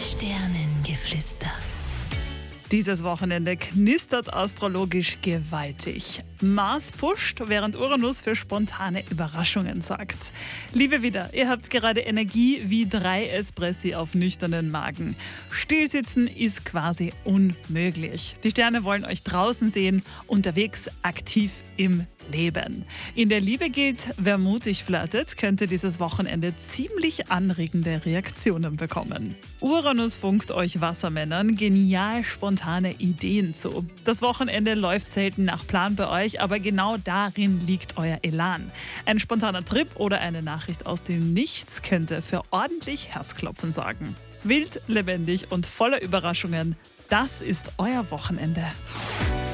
Sternengeflüster. Dieses Wochenende knistert astrologisch gewaltig. Mars pusht, während Uranus für spontane Überraschungen sorgt. Liebe Widder, ihr habt gerade Energie wie 3 Espressi auf nüchternen Magen. Stillsitzen ist quasi unmöglich. Die Sterne wollen euch draußen sehen, unterwegs, aktiv im Leben. In der Liebe gilt, wer mutig flirtet, könnte dieses Wochenende ziemlich anregende Reaktionen bekommen. Uranus funkt euch Wassermännern genial spontane Ideen zu. Das Wochenende läuft selten nach Plan bei euch, aber genau darin liegt euer Elan. Ein spontaner Trip oder eine Nachricht aus dem Nichts könnte für ordentlich Herzklopfen sorgen. Wild, lebendig und voller Überraschungen, das ist euer Wochenende.